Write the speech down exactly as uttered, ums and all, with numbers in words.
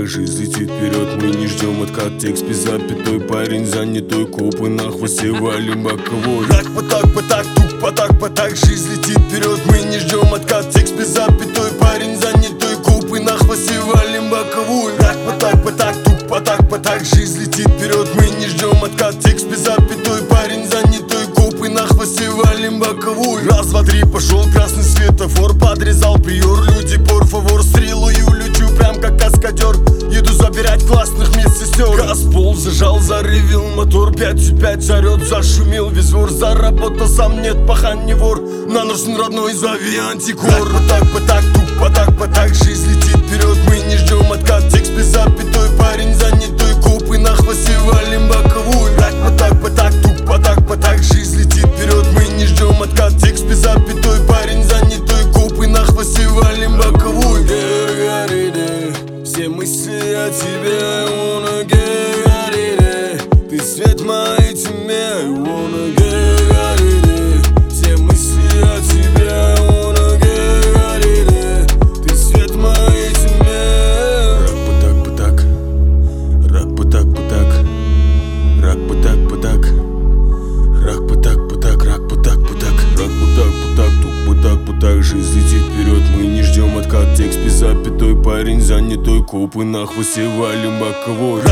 жизнь летит вперед, мы не ждем откат. Текст без запятой, парень занятой, копы на хвосте, валим боковой. Так, по так, по так, тук, по так, по так, жизнь летит вперед, мы не ждем откат. Текст без запятой, парень занятой, копы на хвосте, валим боковую. Так, по так, по так, тук, по так, по так, жизнь летит вперед, мы не ждем откат. Текст без запятой, парень занятой, копы на хвосте, валим боковую. Раз, два, три, пошел красный светофор, подрезал приор, люди, por favor, стрелую, лечу прям как каскадер. Еду забирать классных медсестер. Газ пол зажал, заревел мотор, пять пять орет, зашумел весь двор. Заработал сам, нет, пахан не вор, на нужен родной, зови антикор. Так, по так, по так, тук, по так, по так, жизнь летит вперед, мы не ждем откат. Текст без запятой, парень занятой, копы на хвосте, валим боковую. Так, по так, по так, тук, по так, по так, жизнь летит вперед, мы не ждем откат. Текст без запятой, парень занятой, копы на хвосте, валим боковую. Все мысли о тебе, wanna get out of there. Ты свет моей тьме, wanna get out of there. Все мысли о тебе, wanna get out of there. Ты свет моей тьме. Рак по так, по так, рак по так, по так, рак по так, по так, рак по так, по так, рак по так, по так, тук по так, по так, жизнь летит вперед, мы не ждем откат. Текст без запятой, парень занятой, копы на хвосте, валим боковой.